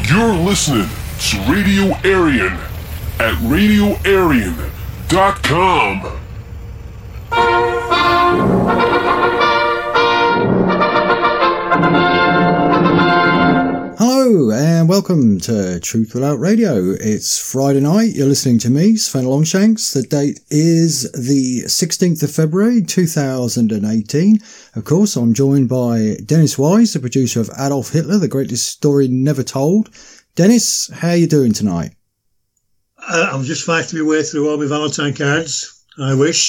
You're listening to Radio Aryan at RadioAryan.com. Hello and welcome to Truth Without Radio. It's Friday night. You're listening to me, Sven Longshanks. The date is the 16th of February 2018. Of course, I'm joined by Dennis Wise, the producer of Adolf Hitler, the greatest story never told. Dennis, how are you doing tonight? I'm just fighting my way through all my Valentine cards, I wish.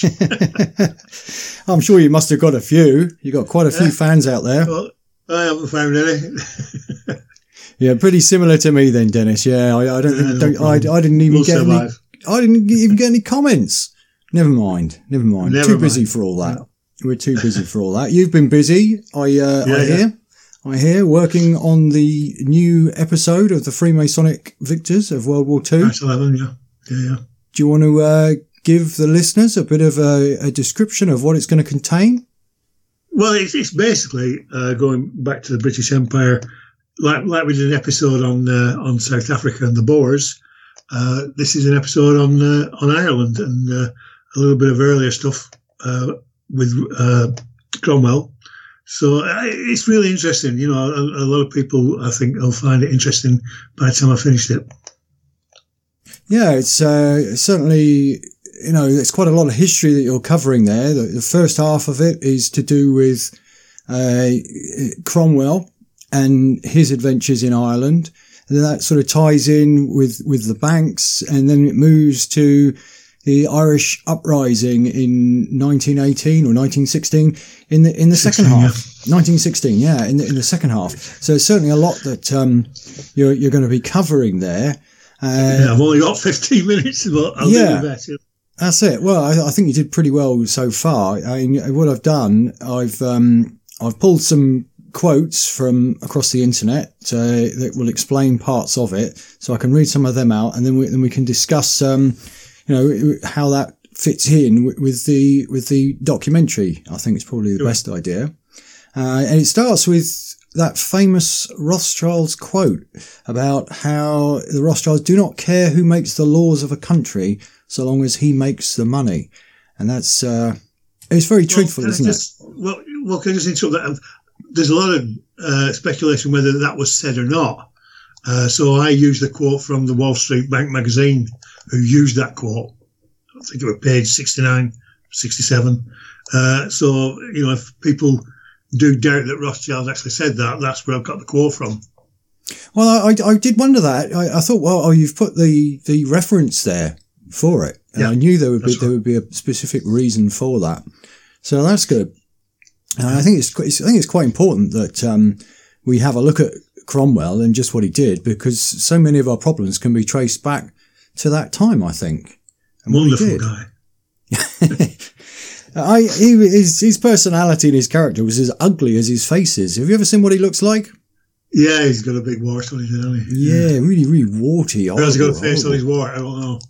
I'm sure you must have got a few. You got quite a few fans out there. Well, I haven't found any. Yeah, pretty similar to me then, Dennis. Yeah, I didn't even get any comments. Never mind. Too busy for all that. We're too busy for all that. You've been busy, I hear, working on the new episode of the Freemasonic Victors of World War II. That's 11, yeah. Do you want to give the listeners a bit of a description of what it's going to contain? Well, it's basically going back to the British Empire, like we did an episode on South Africa and the Boers. This is an episode on Ireland and a little bit of earlier stuff with Cromwell. So it's really interesting. You know, a lot of people, I think, will find it interesting by the time I finished it. Yeah, it's certainly, you know, there's quite a lot of history that you're covering there. The first half of it is to do with Cromwell and his adventures in Ireland. And then that sort of ties in with the banks, and then it moves to the Irish uprising in 1918 or 1916 in the second half. 1916, yeah, in the second half. So it's certainly a lot that you're going to be covering there. I've only got 15 minutes, but I'll do my best. That's it. Well, I think you did pretty well so far. I mean, what I've done, I've pulled some quotes from across the internet that will explain parts of it, so I can read some of them out, and then we can discuss, how that fits in with the documentary. I think it's probably the best idea. And it starts with that famous Rothschilds quote about how the Rothschilds do not care who makes the laws of a country so long as he makes the money. And that's, it's very truthful, isn't it? Well, can I just interrupt that? There's a lot of speculation whether that was said or not. So I used the quote from the Wall Street Bank magazine, who used that quote. I think it was page 69, 67. So, you know, if people do doubt that Rothschild actually said that, that's where I've got the quote from. Well, I did wonder that. I thought, well, you've put the reference there for it. And I knew there would be a specific reason for that. So that's good. I think it's quite important that we have a look at Cromwell and just what he did, because so many of our problems can be traced back to that time, I think. And wonderful guy. His personality and his character was as ugly as his face is. Have you ever seen what he looks like? Yeah, he's got a big wart on his head, hasn't he? Yeah, really, really warty. Or has he got a face on his wart? I don't know.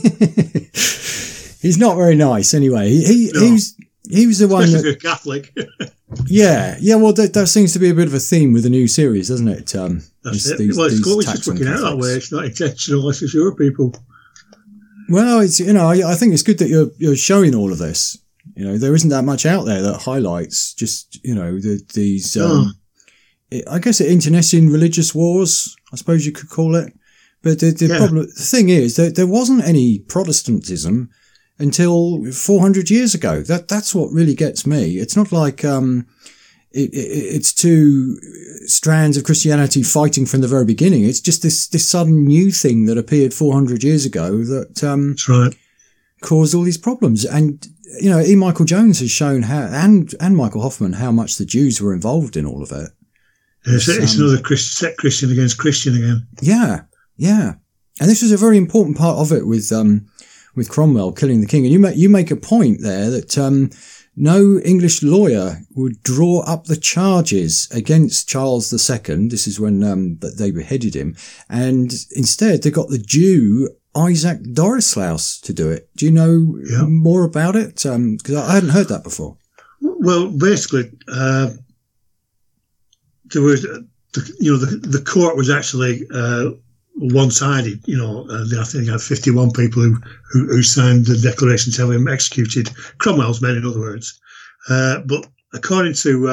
He's not very nice, anyway. He was the one that... Especially if you're Catholic. Yeah, well, that seems to be a bit of a theme with the new series, doesn't it? That's it. It's always just working out that way. It's not intentional, it's just your people. Well, it's, you know, I think it's good that you're showing all of this. You know, there isn't that much out there that highlights just, you know, these, I guess, internecine religious wars, I suppose you could call it. But the thing is that there wasn't any Protestantism until 400 years ago. That's what really gets me. It's not like it's two strands of Christianity fighting from the very beginning. It's just this sudden new thing that appeared 400 years ago that that's right. Caused all these problems. And, you know, E. Michael Jones has shown how, and Michael Hoffman, how much the Jews were involved in all of it. It's another set Christian against Christian again. Yeah. And this was a very important part of it with Cromwell killing the king. And you make a point there that no English lawyer would draw up the charges against Charles II. This is when they beheaded him. And instead, they got the Jew Isaac Dorislaus to do it. Do you know more about it? Because I hadn't heard that before. Well, basically, there was the court was actually one-sided. I think they had 51 people who signed the declaration to have him executed. Cromwell's men, in other words. But according to,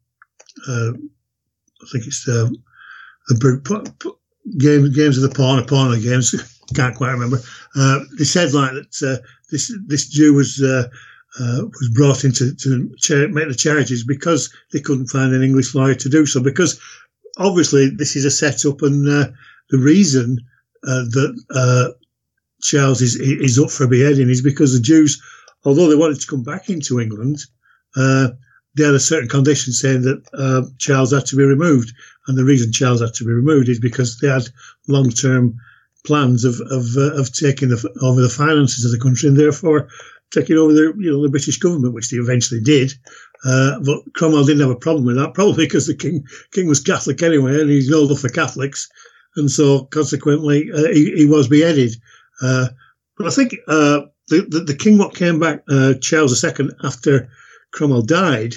I think it's the Games of the Pawn, or Pawn of the Games, can't quite remember. They said like that this Jew was brought in to make the charities because they couldn't find an English lawyer to do so. Because obviously this is a setup, and the reason that Charles is up for beheading is because the Jews, although they wanted to come back into England, they had a certain condition saying that Charles had to be removed. And the reason Charles had to be removed is because they had long-term plans of taking over the finances of the country, and therefore taking over the British government, which they eventually did. But Cromwell didn't have a problem with that, probably because the king was Catholic anyway, and he's no love for Catholics, and so consequently he was beheaded. But I think the king what came back, Charles II, after Cromwell died,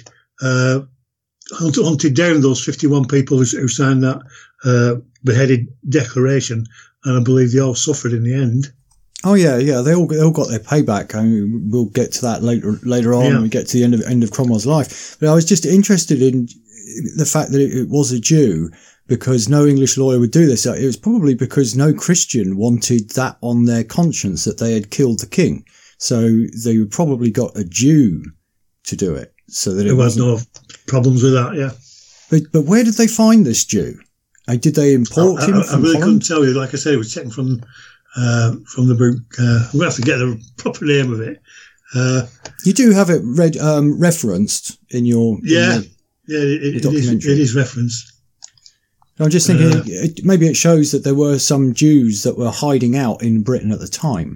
hunted down those 51 people who signed that beheaded declaration, and I believe they all suffered in the end. Oh yeah, they all got their payback. I mean, we'll get to that later on when we get to the end of Cromwell's life. But I was just interested in the fact that it was a Jew, because no English lawyer would do this. It was probably because no Christian wanted that on their conscience, that they had killed the king. So they probably got a Jew to do it, so that there was no problems with that. Yeah. But where did they find this Jew? Did they import him from I really Holland? couldn't tell you. Like I said, it was taken from the book. I'm going to have to get the proper name of it. You do have it referenced in your documentary. It is referenced. I'm just thinking maybe it shows that there were some Jews that were hiding out in Britain at the time.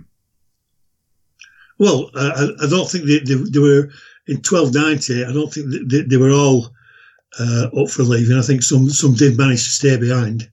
Well, I don't think they were in 1290. I don't think they were all up for leaving. I think some did manage to stay behind.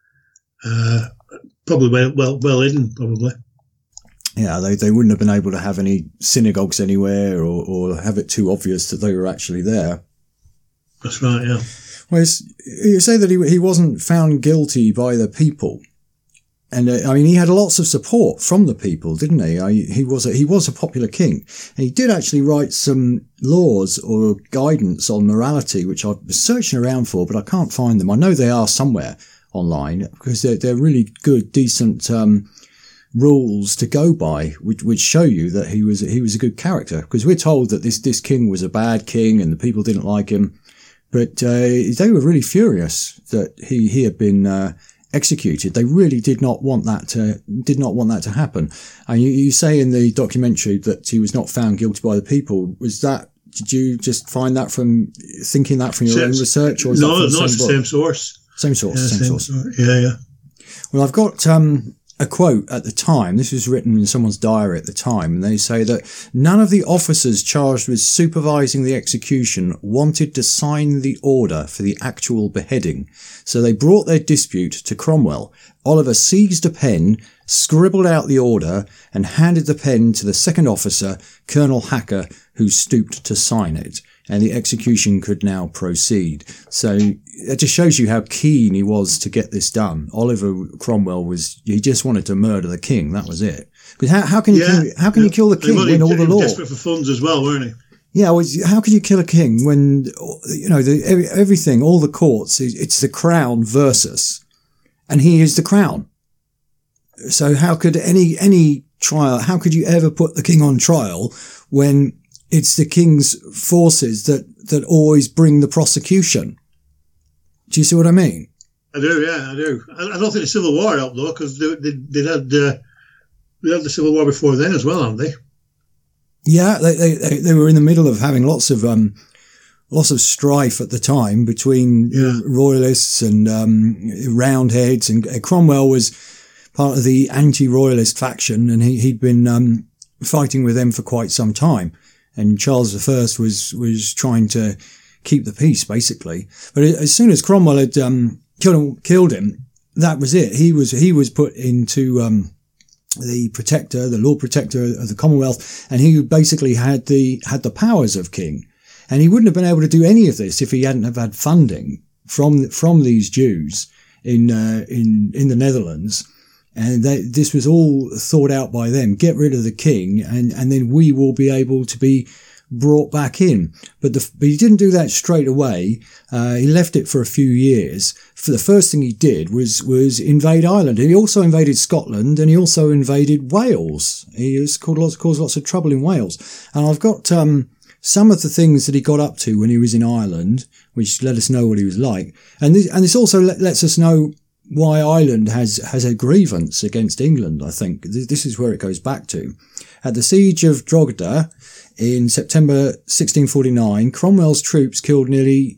Probably well hidden, probably. Yeah, they wouldn't have been able to have any synagogues anywhere, or have it too obvious that they were actually there. That's right, yeah. Well, you say that he wasn't found guilty by the people. And he had lots of support from the people, didn't he? He was a popular king, and he did actually write some laws or guidance on morality, which I was searching around for, but I can't find them. I know they are somewhere online, because they're really good, decent rules to go by, which show you that he was a good character. Because we're told that this king was a bad king, and the people didn't like him, but they were really furious that he had been executed. They really did not want that to happen. And you say in the documentary that he was not found guilty by the people. Did you just find that from thinking that from your own research, or is no, that from it's the same source? Same source. Yeah. Well, I've got a quote at the time. This was written in someone's diary at the time, and they say that none of the officers charged with supervising the execution wanted to sign the order for the actual beheading, so they brought their dispute to Cromwell. Oliver seized a pen, scribbled out the order, and handed the pen to the second officer, Colonel Hacker, who stooped to sign it, and the execution could now proceed. So it just shows you how keen he was to get this done. Oliver Cromwell he just wanted to murder the king. That was it. But how can you kill the king when all the law? Desperate for funds as well, weren't he? Yeah, well, how can you kill a king when everything, all the courts, it's the crown versus, and he is the crown. So how could any trial? How could you ever put the king on trial when it's the king's forces that always bring the prosecution? Do you see what I mean? I do, yeah, I do. I don't think the Civil War helped, though, because they had the Civil War before then as well, haven't they? Yeah, they were in the middle of having lots of strife at the time between royalists and Roundheads, and Cromwell was part of the anti-royalist faction, and he'd been fighting with them for quite some time. And Charles I was trying to keep the peace, basically. But as soon as Cromwell had killed him, that was it. He was put into the Lord Protector of the Commonwealth, and he basically had the powers of king. And he wouldn't have been able to do any of this if he hadn't have had funding from these Jews in the Netherlands. And this was all thought out by them. Get rid of the king, and then we will be able to be brought back in. But he didn't do that straight away. He left it for a few years. For the first thing he did was invade Ireland. He also invaded Scotland, and he also invaded Wales. He caused lots of trouble in Wales. And I've got some of the things that he got up to when he was in Ireland, which let us know what he was like. And this also lets us know why Ireland has a grievance against England, I think. This is where it goes back to. At the siege of Drogheda in September 1649, Cromwell's troops killed nearly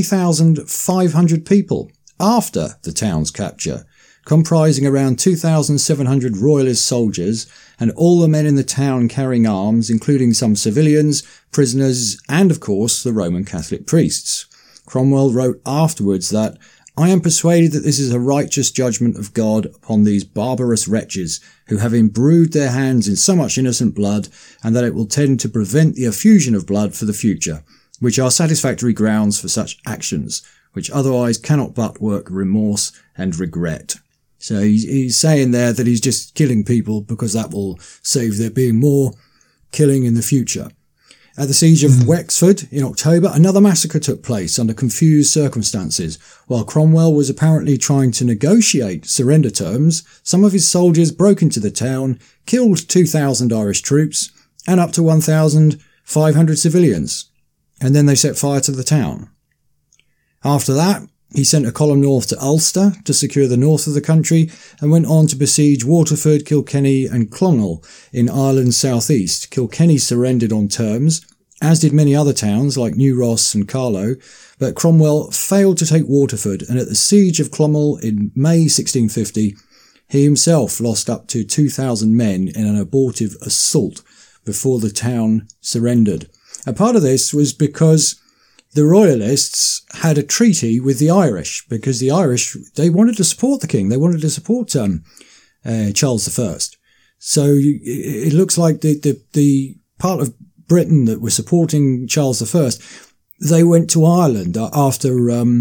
3,500 people after the town's capture, comprising around 2,700 royalist soldiers and all the men in the town carrying arms, including some civilians, prisoners, and of course the Roman Catholic priests. Cromwell wrote afterwards that, "I am persuaded that this is a righteous judgment of God upon these barbarous wretches who have imbrued their hands in so much innocent blood, and that it will tend to prevent the effusion of blood for the future, which are satisfactory grounds for such actions, which otherwise cannot but work remorse and regret." So he's saying there that he's just killing people because that will save there being more killing in the future. At the siege of Wexford in October, another massacre took place under confused circumstances. While Cromwell was apparently trying to negotiate surrender terms, some of his soldiers broke into the town, killed 2,000 Irish troops and up to 1,500 civilians, and then they set fire to the town. After that, he sent a column north to Ulster to secure the north of the country and went on to besiege Waterford, Kilkenny and Clonmel in Ireland's southeast. Kilkenny surrendered on terms, as did many other towns like New Ross and Carlow, but Cromwell failed to take Waterford, and at the siege of Clonmel in May 1650, he himself lost up to 2,000 men in an abortive assault before the town surrendered. A part of this was because the Royalists had a treaty with the Irish, because the Irish, they wanted to support the king. They wanted to support Charles I. So it looks like the part of Britain that were supporting Charles I, they went to Ireland after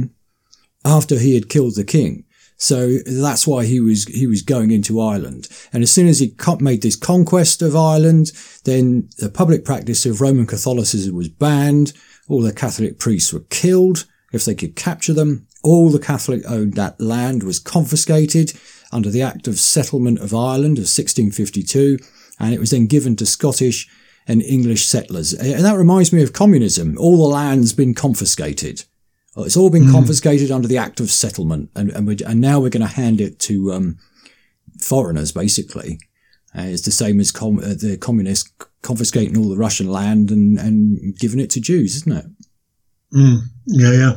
he had killed the king. So that's why he was going into Ireland. And as soon as he made this conquest of Ireland, then the public practice of Roman Catholicism was banned. All the Catholic priests were killed if they could capture them. All the Catholic-owned land was confiscated under the Act of Settlement of Ireland of 1652, and it was then given to Scottish and English settlers. And that reminds me of communism. All the land's been confiscated. It's all been confiscated under the Act of Settlement, and now we're going to hand it to foreigners, basically. It's the same as the communists confiscating all the Russian land and giving it to Jews, isn't it? Yeah.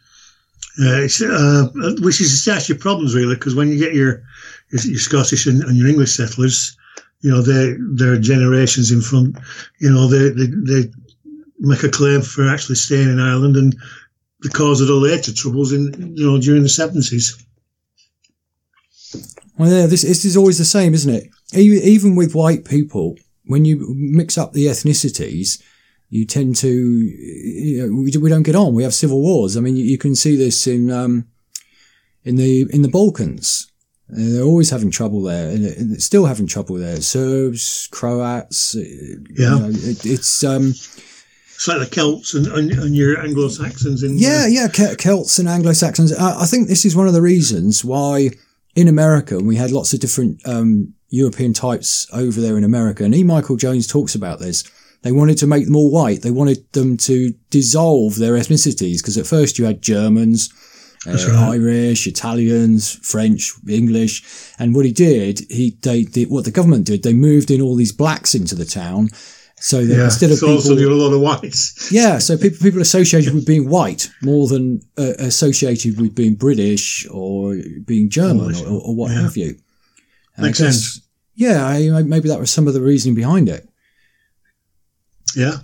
Which is actually problems, really, because when you get your Scottish and your English settlers, you know, they're generations in front. You know, they make a claim for actually staying in Ireland, and the cause of the later troubles during the 70s. Well, yeah, this is always the same, isn't it? Even with white people, when you mix up the ethnicities, you tend to, we don't get on. We have civil wars. I mean, you can see this in the Balkans. They're always having trouble there, and still having trouble there. Serbs, Croats. Yeah, it's like the Celts and your Anglo-Saxons. Celts and Anglo-Saxons. I think this is one of the reasons why in America we had lots of different European types over there in America, and E. Michael Jones talks about this. They wanted to make them all white. They wanted them to dissolve their ethnicities, because at first you had Germans, Irish, Italians, French, English, and what he did, what the government did, they moved in all these blacks into the town. So that instead of people, also a lot of whites. Yeah, so people associated with being white more than associated with being British or being German or what have you. Makes sense. Yeah, maybe that was some of the reasoning behind it. Yeah.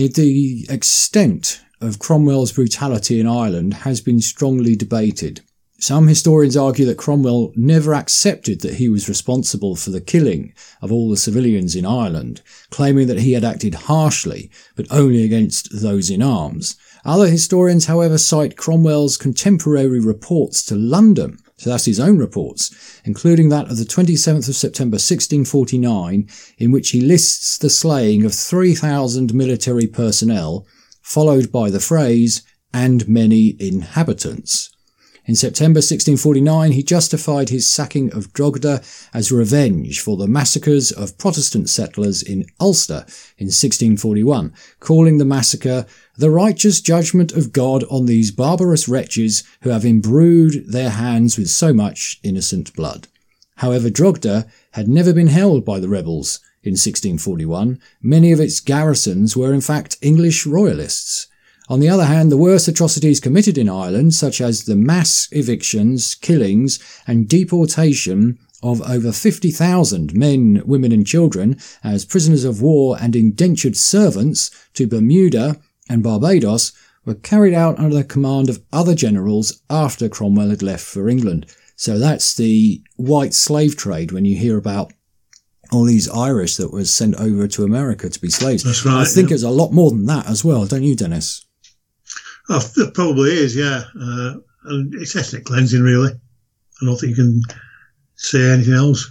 The extent of Cromwell's brutality in Ireland has been strongly debated. Some historians argue that Cromwell never accepted that he was responsible for the killing of all the civilians in Ireland, claiming that he had acted harshly, but only against those in arms. Other historians, however, cite Cromwell's contemporary reports to London, so that's his own reports, including that of the 27th of September 1649, in which he lists the slaying of 3,000 military personnel, followed by the phrase, "and many inhabitants." In September 1649, he justified his sacking of Drogheda as revenge for the massacres of Protestant settlers in Ulster in 1641, calling the massacre the righteous judgment of God on these barbarous wretches who have imbrued their hands with so much innocent blood. However, Drogheda had never been held by the rebels in 1641. Many of its garrisons were in fact English royalists. On the other hand, the worst atrocities committed in Ireland, such as the mass evictions, killings, and deportation of over 50,000 men, women and children as prisoners of war and indentured servants to Bermuda and Barbados, were carried out under the command of other generals after Cromwell had left for England. So that's the white slave trade when you hear about all these Irish that was sent over to America to be slaves. That's right. I think it's a lot more than that as well, don't you, Dennis? Oh, it probably is, yeah. And it's ethnic cleansing, really. I don't think you can say anything else.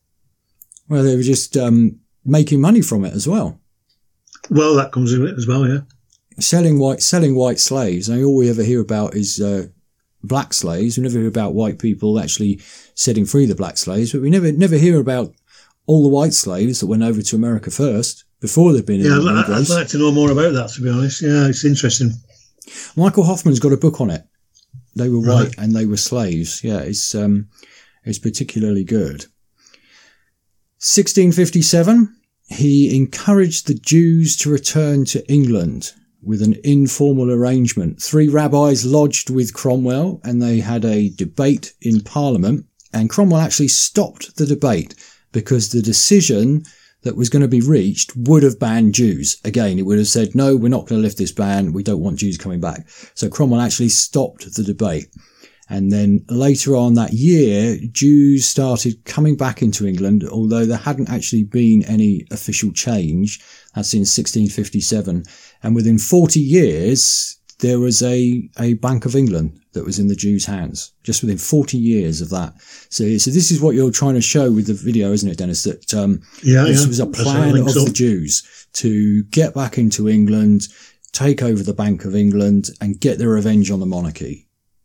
Well, they were just making money from it as well. Well, that comes in it as well, yeah. Selling white slaves. And all we ever hear about is black slaves. We never hear about white people actually setting free the black slaves, but we never hear about all the white slaves that went over to America first before they'd been in the I'd like to know more about that, to be honest. Yeah, it's interesting. Michael Hoffman's got a book on it. They were white and they were slaves. Yeah, it's particularly good. 1657, he encouraged the Jews to return to England with an informal arrangement. 3 rabbis lodged with Cromwell and they had a debate in Parliament, and Cromwell actually stopped the debate because the decision that was going to be reached would have banned Jews. Again, it would have said, no, we're not going to lift this ban. We don't want Jews coming back. So Cromwell actually stopped the debate. And then later on that year, Jews started coming back into England, although there hadn't actually been any official change. That's in 1657. And within 40 years, there was a Bank of England that was in the Jews' hands, just within 40 years of that. So this is what you're trying to show with the video, isn't it, Dennis? That this was a plan of the Jews to get back into England, take over the Bank of England, and get their revenge on the monarchy.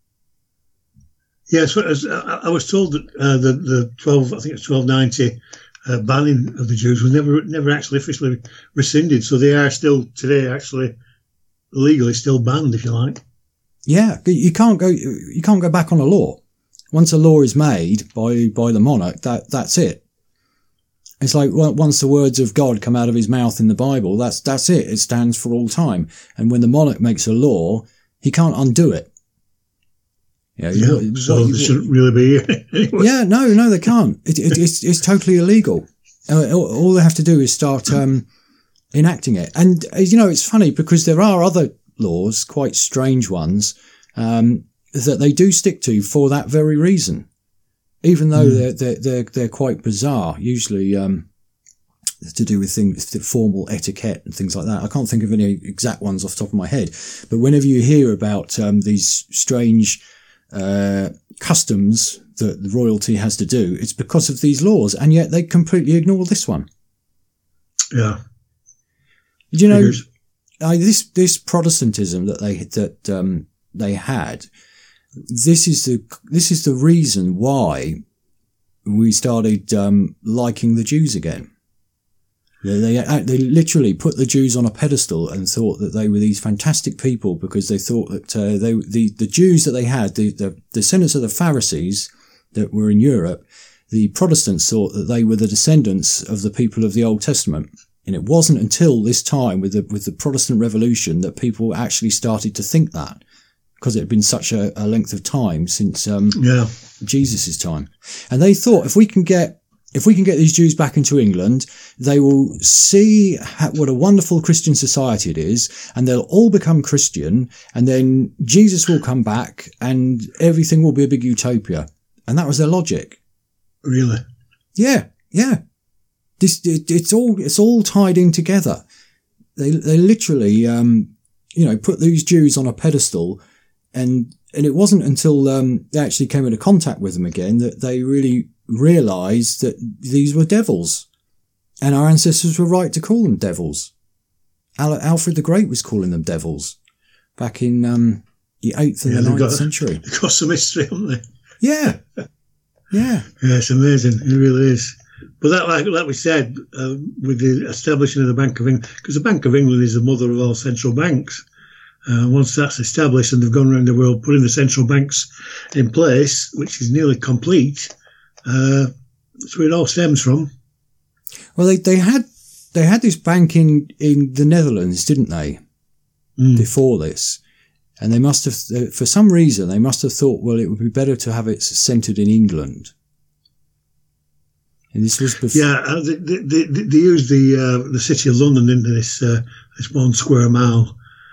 Yes, I was told that the 1290 banning of the Jews was never actually officially rescinded, so they are still today actually legally still banned, if you like. Yeah, you can't go back on a law. Once a law is made by the monarch, that's it. It's like once the words of God come out of his mouth in the Bible, that's it. It stands for all time. And when the monarch makes a law, he can't undo it. So they shouldn't really be here anyway. Yeah, no, they can't. It's totally illegal. All they have to do is start enacting it. And, it's funny because there are other laws, quite strange ones, that they do stick to for that very reason. Even though they're quite bizarre, usually to do with things, formal etiquette and things like that. I can't think of any exact ones off the top of my head. But whenever you hear about these strange customs that the royalty has to do, it's because of these laws, and yet they completely ignore this one. Yeah. This Protestantism that they had, this is the reason why we started liking the Jews again. They literally put the Jews on a pedestal and thought that they were these fantastic people because they thought that the Jews that they had, the descendants of the Pharisees that were in Europe, the Protestants thought that they were the descendants of the people of the Old Testament. And it wasn't until this time with the Protestant Revolution that people actually started to think that, because it had been such a length of time since Jesus' time. And they thought, if we can get if we can get these Jews back into England, they will see what a wonderful Christian society it is, and they'll all become Christian, and then Jesus will come back, and everything will be a big utopia. And that was their logic. Really? Yeah. It's all tied in together. They literally, put these Jews on a pedestal, and it wasn't until they actually came into contact with them again that they really realised that these were devils, and our ancestors were right to call them devils. Alfred the Great was calling them devils back in the 8th and the 9th century. They've got some history, haven't they? Yeah. Yeah, it's amazing. It really is. But that, like we said, with the establishment of the Bank of England, because the Bank of England is the mother of all central banks. Once that's established and they've gone around the world putting the central banks in place, which is nearly complete, that's where it all stems from. Well, they had this bank in the Netherlands, didn't they? Before this. And they must have, for some reason, they must have thought, well, it would be better to have it centred in England. And this was before. Yeah, they used the City of London into this 1 square mile,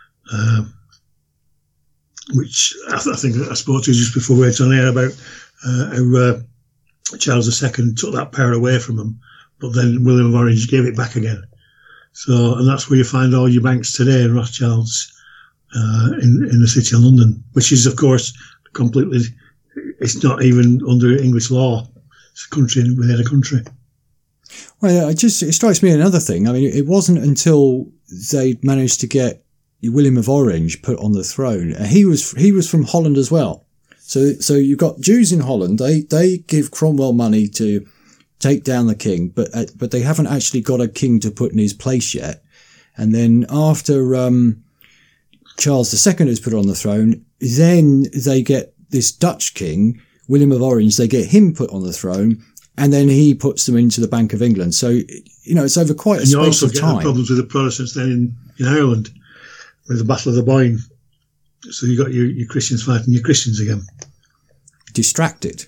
which I think I spoke to you just before we went on air about how Charles II took that power away from him, but then William of Orange gave it back again. So, and that's where you find all your banks today in Rothschilds. In the City of London, which is, of course, completely, it's not even under English law. It's a country within a country. Well, it strikes me another thing. I mean, it wasn't until they managed to get William of Orange put on the throne. He was from Holland as well. So you've got Jews in Holland. They give Cromwell money to take down the king, but they haven't actually got a king to put in his place yet. And then after Charles II is put on the throne, then they get this Dutch king, William of Orange, they get him put on the throne, and then he puts them into the Bank of England. So, it's over quite a space of time. And you also get the problems with the Protestants then in Ireland, with the Battle of the Boyne. So you got your Christians fighting your Christians again. Distracted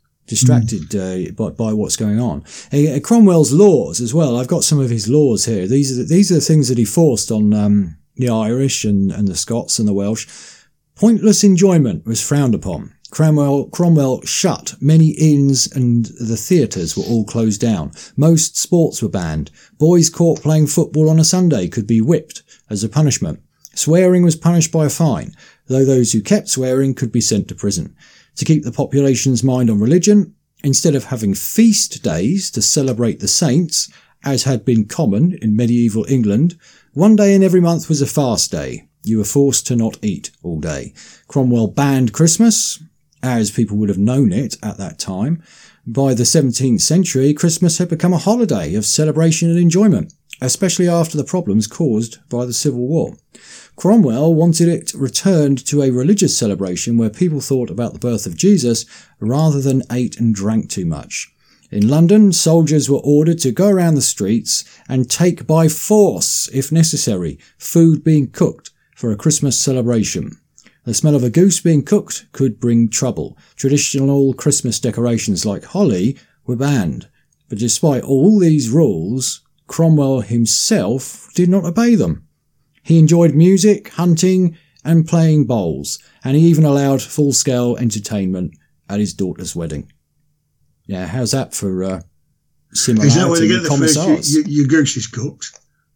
by what's going on. Cromwell's laws as well. I've got some of his laws here. These are the things that he forced on the Irish and the Scots and the Welsh. Pointless enjoyment was frowned upon. Cromwell shut many inns, and the theatres were all closed down. Most sports were banned. Boys caught playing football on a Sunday could be whipped as a punishment. Swearing was punished by a fine, though those who kept swearing could be sent to prison. To keep the population's mind on religion, instead of having feast days to celebrate the saints, as had been common in medieval England, one day in every month was a fast day. You were forced to not eat all day. Cromwell banned Christmas, as people would have known it at that time. By the 17th century, Christmas had become a holiday of celebration and enjoyment, especially after the problems caused by the Civil War. Cromwell wanted it returned to a religious celebration where people thought about the birth of Jesus rather than ate and drank too much. In London, soldiers were ordered to go around the streets and take by force, if necessary, food being cooked for a Christmas celebration. The smell of a goose being cooked could bring trouble. Traditional Christmas decorations like holly were banned. But despite all these rules, Cromwell himself did not obey them. He enjoyed music, hunting, and playing bowls, and he even allowed full-scale entertainment at his daughter's wedding. Yeah, how's that for similarity? Is that where you get the phrase, your goose is cooked?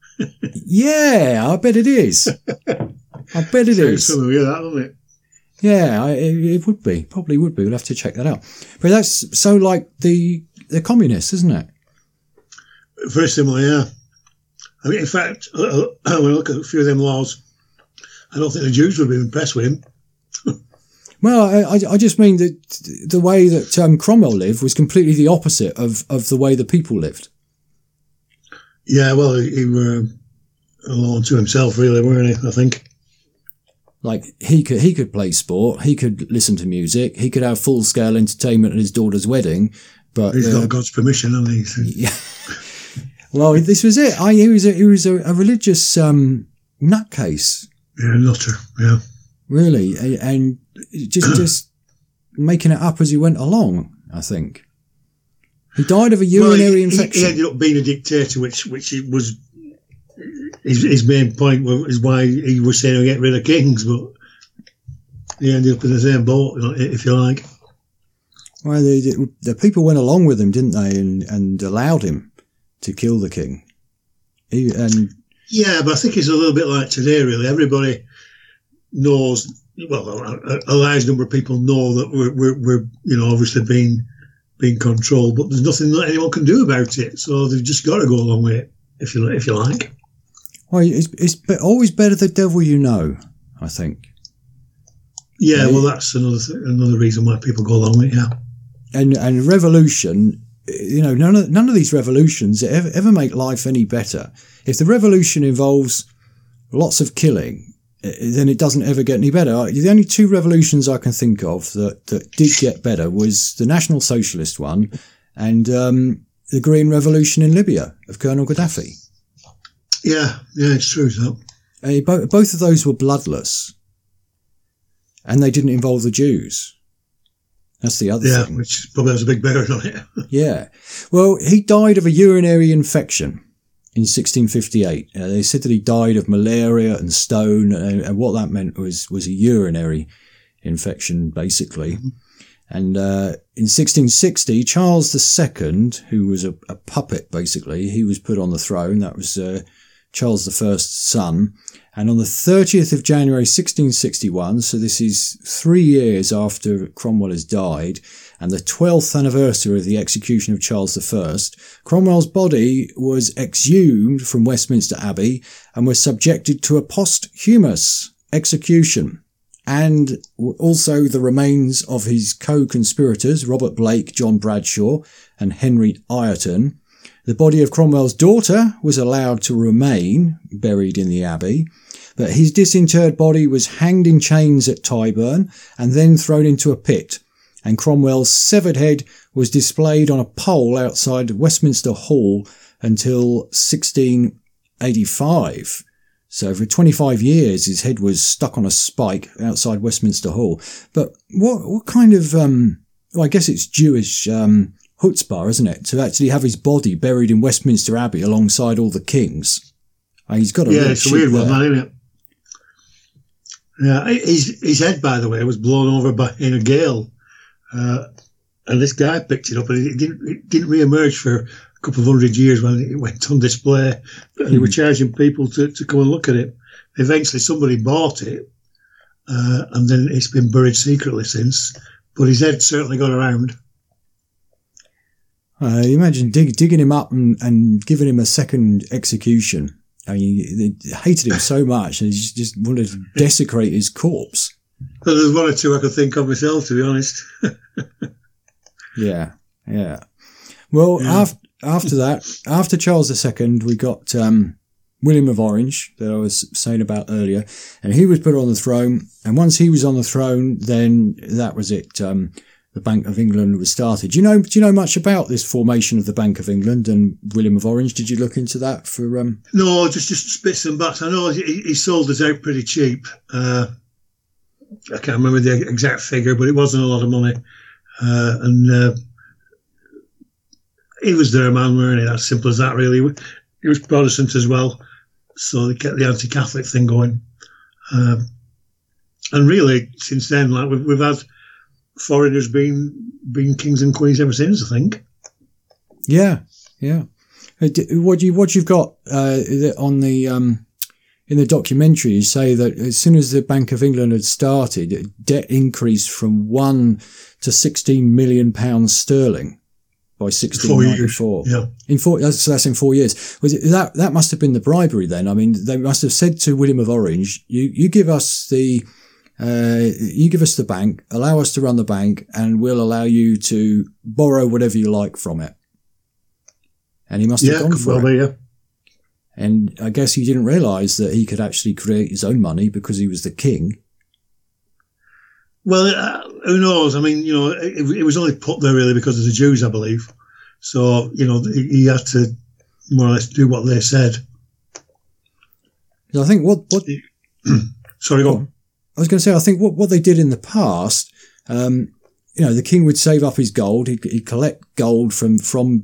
Yeah, I bet it is. I bet it is. Familiar, that, doesn't it? Yeah, it would be. Probably would be. We'll have to check that out. But that's so like the communists, isn't it? Very similar, yeah. I mean, in fact, when I look at a few of them laws, I don't think the Jews would be impressed with him. Well, I just mean that the way that Cromwell lived was completely the opposite of the way the people lived. Yeah, well, he were alone to himself, really, weren't he? I think. Like he could play sport, he could listen to music, he could have full scale entertainment at his daughter's wedding, but he's got God's permission, hasn't he? So. Yeah. Well, this was it. He was a religious nutcase. Yeah, nutter. Yeah. Really, and just making it up as he went along, I think. He died of a urinary infection. He ended up being a dictator, which it was his main point is why he was saying to get rid of kings, but he ended up in the same boat, if you like. Well, the people went along with him, didn't they, and allowed him to kill the king. Yeah, but I think it's a little bit like today, really. Everybody knows, well, a large number of people know that we're obviously being controlled, but there's nothing that anyone can do about it. So they've just got to go along with it, if you like. Well, it's always better the devil you know, I think. Yeah, well, that's another reason why people go along with it, yeah. And revolution, none of these revolutions ever make life any better. If the revolution involves lots of killing, then it doesn't ever get any better. The only two revolutions I can think of that did get better was the National Socialist one and the Green Revolution in Libya of Colonel Gaddafi. Yeah, it's true. So. Both of those were bloodless, and they didn't involve the Jews. That's the other thing. Yeah, which probably has a big bearing on it. Yeah. Well, he died of a urinary infection in 1658. They said that he died of malaria and stone, and what that meant was a urinary infection, basically. Mm-hmm. And in 1660, Charles II, who was a puppet, basically, he was put on the throne. That was Charles I's son. And on the 30th of January 1661, so this is 3 years after Cromwell has died, and the 12th anniversary of the execution of Charles I, Cromwell's body was exhumed from Westminster Abbey and was subjected to a posthumous execution. And also the remains of his co-conspirators, Robert Blake, John Bradshaw, and Henry Ireton. The body of Cromwell's daughter was allowed to remain buried in the abbey, but his disinterred body was hanged in chains at Tyburn and then thrown into a pit, and Cromwell's severed head was displayed on a pole outside Westminster Hall until 1685. So for 25 years, his head was stuck on a spike outside Westminster Hall. But what kind of, I guess it's Jewish chutzpah, isn't it, to actually have his body buried in Westminster Abbey alongside all the kings? He's got a it's a weird one, isn't it? Yeah, his head, by the way, was blown over in a gale, and this guy picked it up, and it didn't re-emerge for a couple of 100 years when it went on display. And they were charging people to come and look at it. Eventually, somebody bought it, and then it's been buried secretly since. But his head certainly got around. You imagine digging him up and giving him a second execution. I mean, they hated him so much, they just wanted to desecrate his corpse. Well, there's one or two I could think of myself, to be honest. Yeah. Well, yeah. After that, after Charles II, we got William of Orange that I was saying about earlier, and he was put on the throne. And once he was on the throne, then that was it. The Bank of England was started. Do you know much about this formation of the Bank of England and William of Orange? Did you look into that for? No, just bits and bats. I know he sold us out pretty cheap. I can't remember the exact figure, but it wasn't a lot of money. And he was their man, weren't he? As simple as that, really. He was Protestant as well, so they kept the anti-Catholic thing going. And really, since then, like we've had foreigners being kings and queens ever since, I think. Yeah. What you've got on the in the documentary, you say that as soon as the Bank of England had started, debt increased from £1 to £16 million sterling by 1694. Yeah. So that's in 4 years. That must have been the bribery then. I mean, they must have said to William of Orange, you give us the bank, allow us to run the bank, and we'll allow you to borrow whatever you like from it. And he must have gone for it. Yeah. And I guess he didn't realise that he could actually create his own money because he was the king. Well, who knows? I mean, it was only put there really because of the Jews, I believe. So, he had to more or less do what they said. I think what Sorry, go on. I was going to say, I think what they did in the past, the king would save up his gold. He'd collect gold from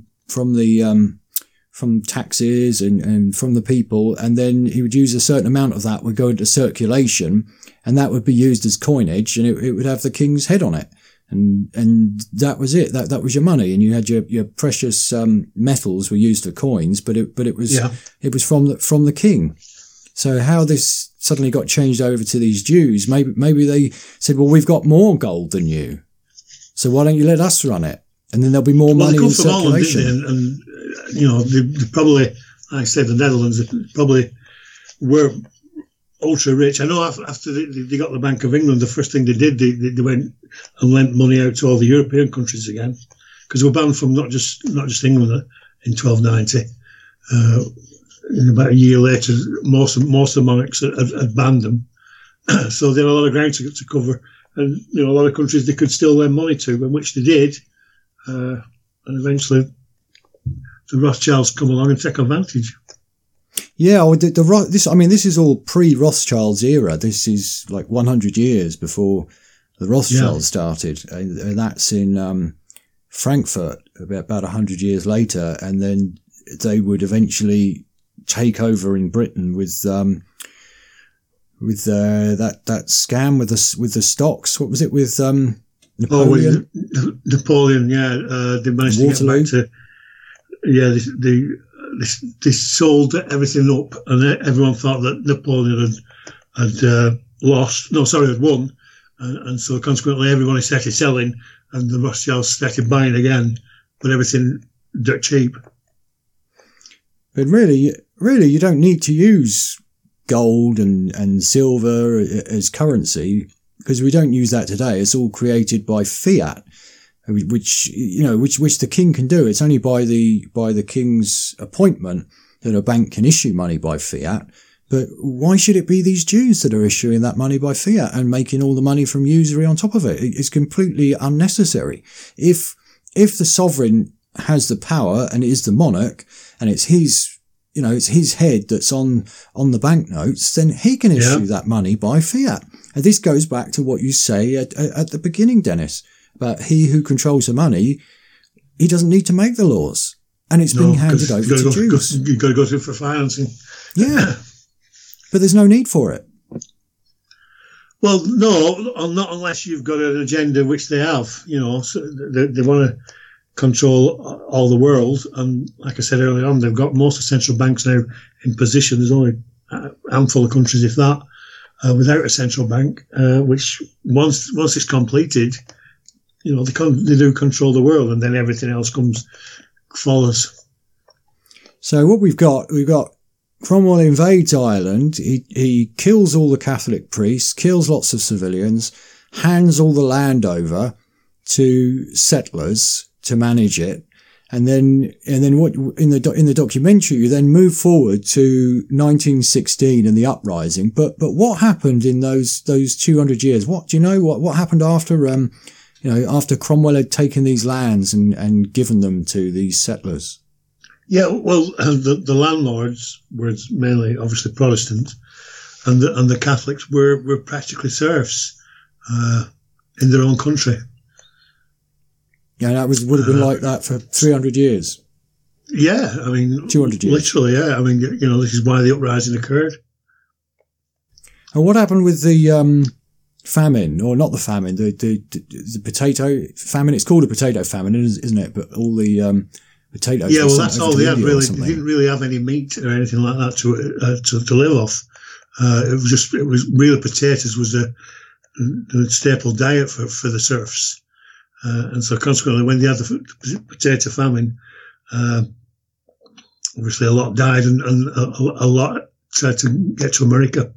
taxes and from the people, and then he would use a certain amount of that would go into circulation, and that would be used as coinage, and it would have the king's head on it, and that was it. That was your money, and you had your precious metals were used for coins, but it was from the king. So how this suddenly got changed over to these Jews? Maybe they said, well, we've got more gold than you, so why don't you let us run it? And then there'll be more money in circulation. And they probably, like I said, the Netherlands probably were ultra rich. I know after they got the Bank of England, the first thing they did, they went and lent money out to all the European countries again, because they were banned from not just England in 1290. About a year later, most of the monarchs had banned them. So they had a lot of ground to cover, and a lot of countries they could still lend money to, and which they did. And eventually the Rothschilds come along and take advantage. Yeah, this is all pre-Rothschilds era. This is like 100 years before the Rothschilds started, and that's in Frankfurt about 100 years later, and then they would eventually take over in Britain with that scam with the stocks. What was it with Napoleon? Napoleon, they managed Waterloo. To get back to, they sold everything up, and everyone thought that Napoleon had won, and so consequently everyone started selling, and the Rothschilds started buying again, but everything dirt cheap. But really, you don't need to use gold and silver as currency, because we don't use that today. It's all created by fiat, which the king can do. It's only by the king's appointment that a bank can issue money by fiat. But why should it be these Jews that are issuing that money by fiat and making all the money from usury on top of it? It's completely unnecessary. If the sovereign has the power and is the monarch, and it's his head that's on the banknotes, then he can issue that money by fiat. And this goes back to what you say at the beginning, Dennis, about he who controls the money, he doesn't need to make the laws. And it's being handed over to Jews. You've got to go through for financing. Yeah. But there's no need for it. Well, no, not unless you've got an agenda, which they have. So they want to control all the world. And like I said earlier on, they've got most of central banks now in position. There's only a handful of countries, if that, without a central bank, which once it's completed, they do control the world, and then everything else follows. So what we've got Cromwell invades Ireland. He kills all the Catholic priests, kills lots of civilians, hands all the land over to settlers to manage it, and then what in the documentary you then move forward to 1916 and the uprising. But what happened in those 200 years? What do you know? What happened after after Cromwell had taken these lands and given them to these settlers? Yeah, well, the landlords were mainly obviously Protestant, and the Catholics were practically serfs in their own country. Yeah, that would have been like that for 300 years. Yeah, I mean, 200 years. Literally, yeah. I mean, this is why the uprising occurred. And what happened with the famine, or not the famine, the potato famine? It's called a potato famine, isn't it? But all the potatoes. Yeah, well, that's all they had. Really, they didn't really have any meat or anything like that to live off. It was real potatoes was the staple diet for the serfs. And so consequently, when they had the potato famine, obviously a lot died and a lot tried to get to America.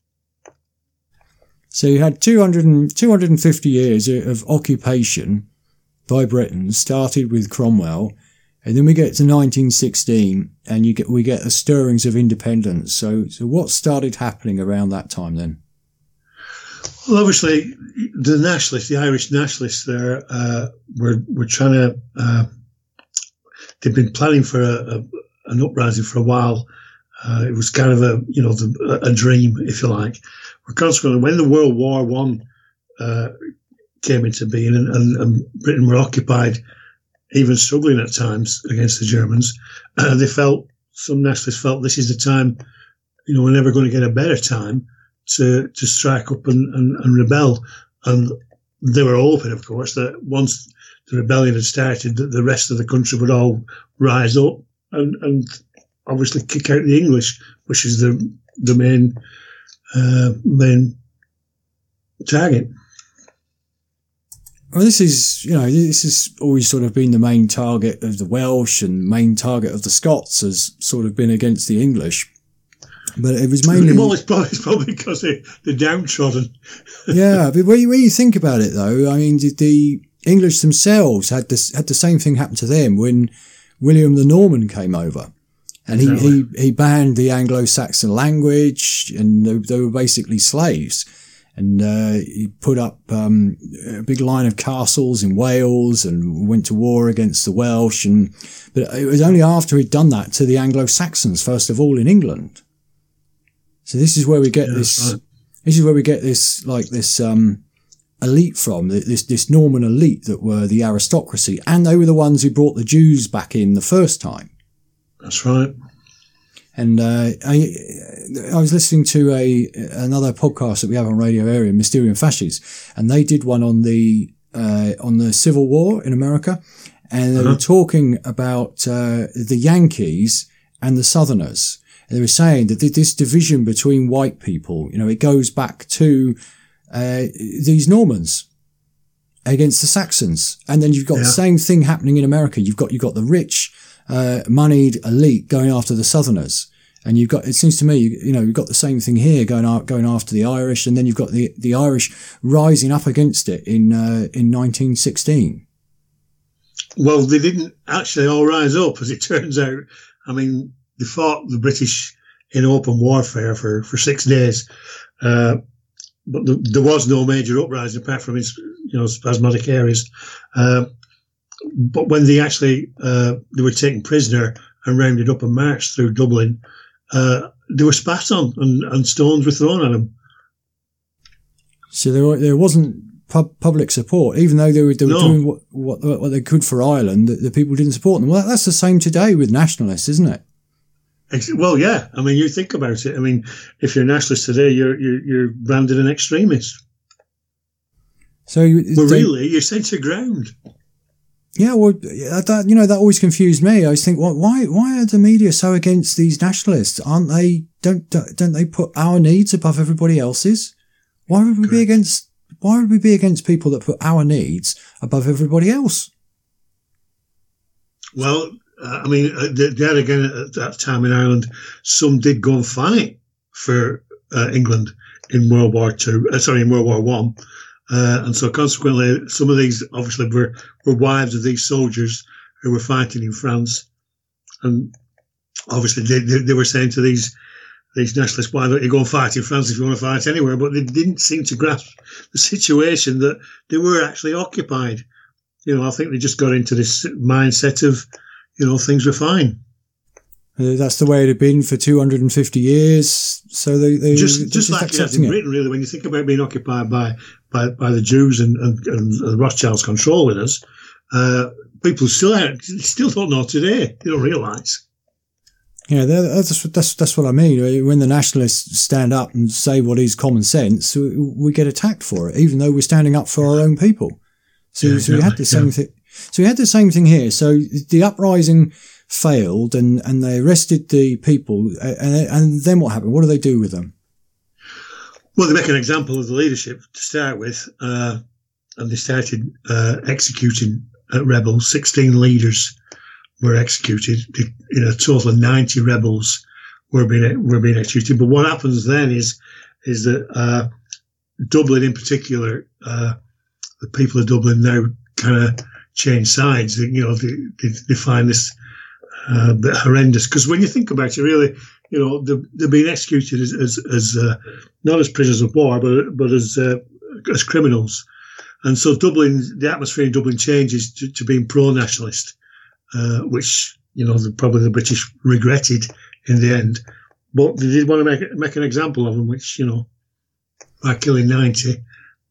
So you had 250 years of occupation by Britain, started with Cromwell, and then we get to 1916 and we get the stirrings of independence. So what started happening around that time then? Well, obviously, the nationalists, the Irish nationalists there, were trying to, they'd been planning for an uprising for a while. It was kind of a dream, if you like. But consequently, when the World War I came into being, and Britain were occupied, even struggling at times against the Germans, some nationalists felt this is the time, we're never going to get a better time to strike up and rebel. And they were hoping, of course, that once the rebellion had started, that the rest of the country would all rise up and obviously kick out the English, which is the main target. Well, this has always sort of been the main target of the Welsh, and main target of the Scots has sort of been against the English. But it was mainly... Well, it's probably because they're downtrodden. Yeah, but when you think about it, though, I mean, the English themselves had the same thing happen to them when William the Norman came over. And he banned the Anglo-Saxon language, and they were basically slaves. And he put up a big line of castles in Wales and went to war against the Welsh. But it was only after he'd done that to the Anglo-Saxons, first of all, in England. So this is where we get this. Right. This is where we get this elite from, this Norman elite that were the aristocracy, and they were the ones who brought the Jews back in the first time. That's right. And I was listening to another podcast that we have on Radio Area, Mysterium Fasces, and they did one on the Civil War in America, and they were talking about the Yankees and the Southerners. And they were saying that this division between white people, it goes back to these Normans against the Saxons, and then you've got the same thing happening in America. You've got the rich, moneyed elite going after the Southerners, and it seems to me, you've got the same thing here going after the Irish, and then you've got the Irish rising up against it in 1916. Well, they didn't actually all rise up, as it turns out. I mean, they fought the British in open warfare for 6 days, but there was no major uprising apart from spasmodic areas. But when they actually they were taken prisoner and rounded up and marched through Dublin, they were spat on and stones were thrown at them. So there wasn't public support, even though they were doing what they could for Ireland. The people didn't support them. Well, that's the same today with nationalists, isn't it? Well, yeah. I mean, you think about it. I mean, if you're a nationalist today, you're branded an extremist. So really, you're sent to ground. Yeah, well, that always confused me. I always think, why are the media so against these nationalists? Aren't they? Don't they put our needs above everybody else's? Why would we be against people that put our needs above everybody else? Well, I mean, there again at that time in Ireland, some did go and fight for England in World War One. And so consequently, some of these obviously were wives of these soldiers who were fighting in France. And obviously they were saying to these nationalists, why don't you go and fight in France if you want to fight anywhere? But they didn't seem to grasp the situation that they were actually occupied. I think they just got into this mindset of, things were fine. That's the way it had been for 250 years. So they just like it has in Britain, really. When you think about being occupied by the Jews and the Rothschilds' control with us, people still don't know today. They don't realise. Yeah, that's what I mean. When the nationalists stand up and say what is common sense, we get attacked for it, even though we're standing up for our own people. So we had the same thing. So we had the same thing here. So the uprising failed, and they arrested the people, and then what happened? What do they do with them? Well, they make an example of the leadership to start with, and they started executing rebels. 16 leaders were executed. A total of 90 rebels were being executed. But what happens then is that Dublin, in particular, the people of Dublin now kind of change sides. They find this a bit horrendous, because when you think about it, really, they're being executed as not as prisoners of war, but as criminals. And so the atmosphere in Dublin changes to being pro-nationalist, which probably the British regretted in the end. But they did want to make an example of them, which by killing 90,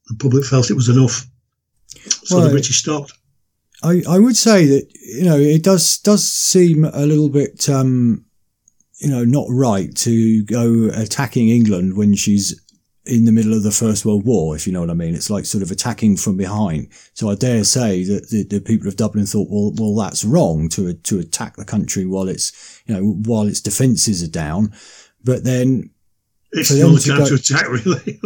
the public felt it was enough. So the British stopped. I would say that, it does seem a little bit, not right to go attacking England when she's in the middle of the First World War, if you know what I mean. It's like sort of attacking from behind. So I dare say that the people of Dublin thought, well, that's wrong to attack the country while its defences are down. But then it's the only time to attack, really.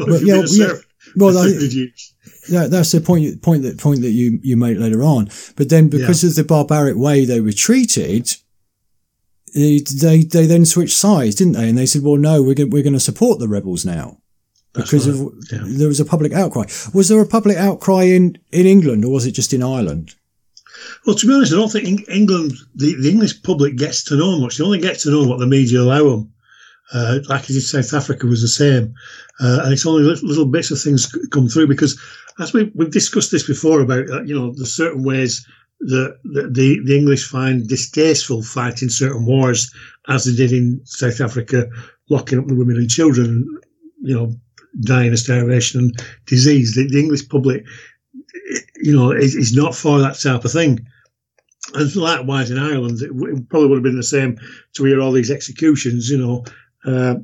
That's the point that you made later on. But then because of the barbaric way they were treated, they then switched sides, didn't they? And they said, well, no, we're going to support the rebels now. Because there was a public outcry. Was there a public outcry in England, or was it just in Ireland? Well, to be honest, I don't think England, the English public gets to know much. They only get to know what the media allow them. Like in South Africa was the same. And it's only little bits of things come through, because as we've discussed this before about, the certain ways that the English find distasteful fighting certain wars, as they did in South Africa, locking up the women and children, dying of starvation and disease. The English public, is not for that type of thing. And likewise in Ireland, it probably would have been the same to hear all these executions, the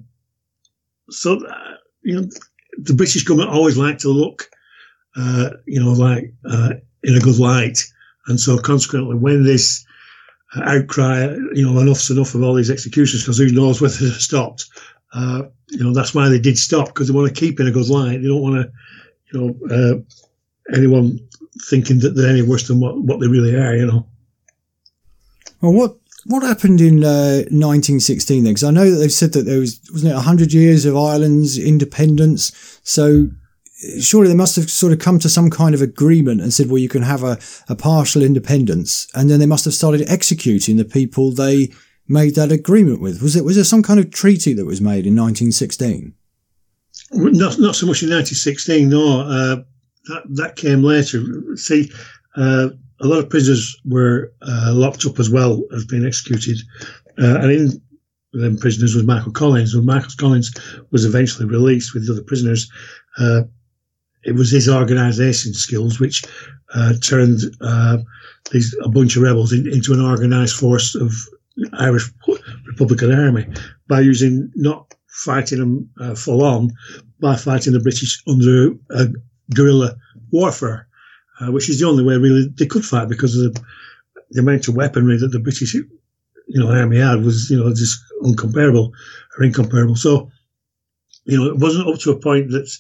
British government always liked to look, in a good light. And so consequently, when this outcry, enough's enough of all these executions, because who knows whether they've stopped, that's why they did stop, because they want to keep in a good light. They don't want to, anyone thinking that they're any worse than what they really are, Well, what happened in 1916 then? Because I know that they've said that there wasn't it 100 years of Ireland's independence. So surely they must have sort of come to some kind of agreement and said, well, you can have a partial independence. And then they must have started executing the people they made that agreement with. Was there some kind of treaty that was made in 1916? Not so much in 1916, no. That came later. See, a lot of prisoners were locked up as well as being executed. And in them prisoners was Michael Collins. When Michael Collins was eventually released with the other prisoners, it was his organisation skills which turned a bunch of rebels into an organised force of Irish Republican Army, by not fighting them full on, by fighting the British under guerrilla warfare, which is the only way really they could fight, because of the amount of weaponry that the British army had was just incomparable. So it wasn't up to a point that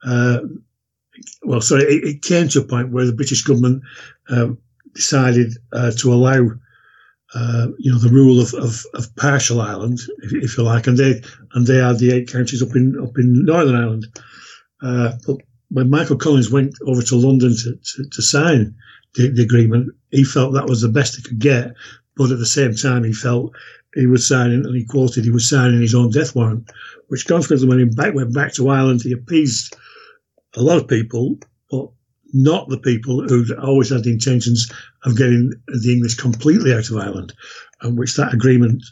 it came to a point where the British government decided to allow the rule of partial Ireland, if you like, and they had the 8 counties up in Northern Ireland. But when Michael Collins went over to London to sign the agreement, he felt that was the best he could get. But at the same time, he felt he was signing, and he quoted, he was signing his own death warrant, which consequently, when he went back to Ireland, he appeased a lot of people, but not the people who'd always had the intentions of getting the English completely out of Ireland, and which that agreement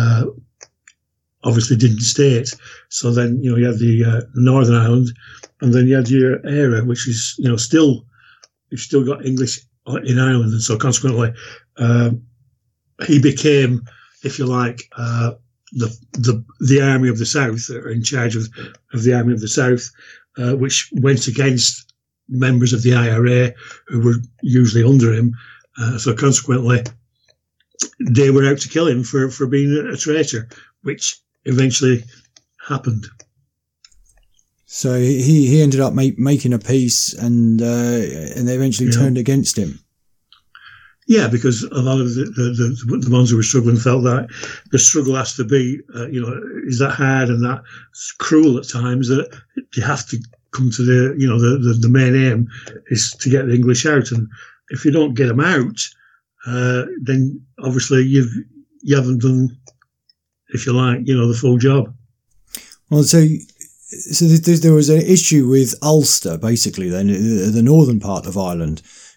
obviously didn't state. So then, you had the Northern Ireland, and then you had your area, which is, you've still got English in Ireland, and so consequently, he became, if you like, the Army of the South, or in charge of the Army of the South, which went against members of the IRA who were usually under him. So consequently, they were out to kill him for being a traitor, which eventually happened. So he ended up making a peace, and they eventually turned against him. Yeah, because a lot of the ones who were struggling felt that the struggle has to be, is that hard and that cruel at times, that you have to come to the main aim is to get the English out. And if you don't get them out, then obviously you haven't done, if you like, the full job. Well, so there was an issue with Ulster, basically, then the northern part of Ireland.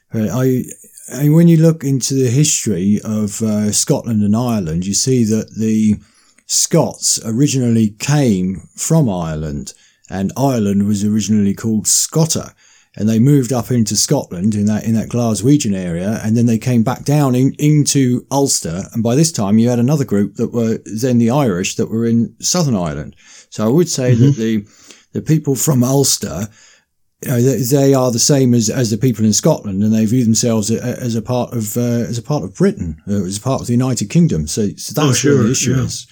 And when you look into the history of Scotland and Ireland, you see that the Scots originally came from Ireland, and Ireland was originally called Scotta. and they moved up into Scotland in that Glaswegian area, and then they came back down into Ulster. And by this time, you had another group that were then the Irish that were in Southern Ireland. So I would say that the people from Ulster, they are the same as the people in Scotland, and they view themselves as a part of Britain, as a part of the United Kingdom. So that's where the issue is.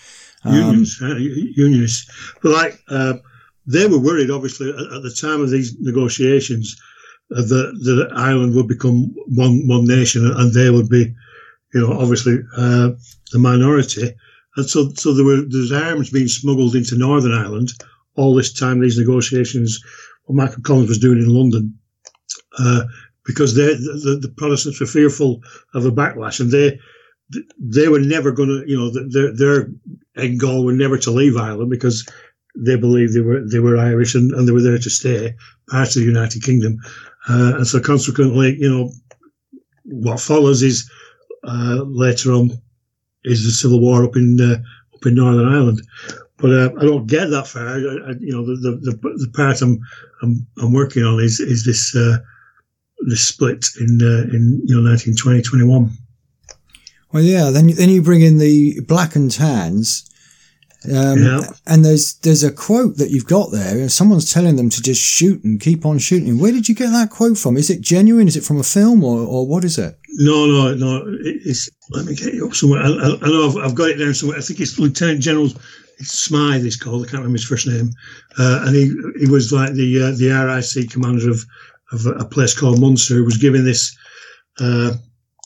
Unionists. But they were worried, obviously, at the time of these negotiations, that Ireland would become one nation, and they would be, obviously the minority. And so there's arms being smuggled into Northern Ireland all this time. These negotiations, what Michael Collins was doing in London, because the Protestants were fearful of a backlash, and they were never going to, their end goal were never to leave Ireland, because they believed they were Irish and they were there to stay, part of the United Kingdom. And so consequently, what follows is, later on, is the Civil War up in Northern Ireland. But I don't get that far. The part I'm working on is this split in 1920, 21. Well, yeah. Then you bring in the Black and Tans, and there's a quote that you've got there. Someone's telling them to just shoot and keep on shooting. Where did you get that quote from? Is it genuine? Is it from a film, or what is it? No. It's, let me get you up somewhere. I know I've got it down somewhere. I think it's Lieutenant General Smythe. He's called. I can't remember his first name. And he was like the RIC commander of a place called Munster, who was giving this. It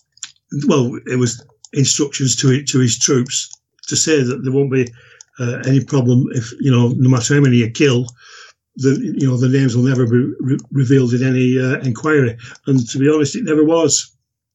was instructions to his troops to say that there won't be any problem if, no matter how many you kill, the names will never be revealed in any inquiry. And to be honest, it never was.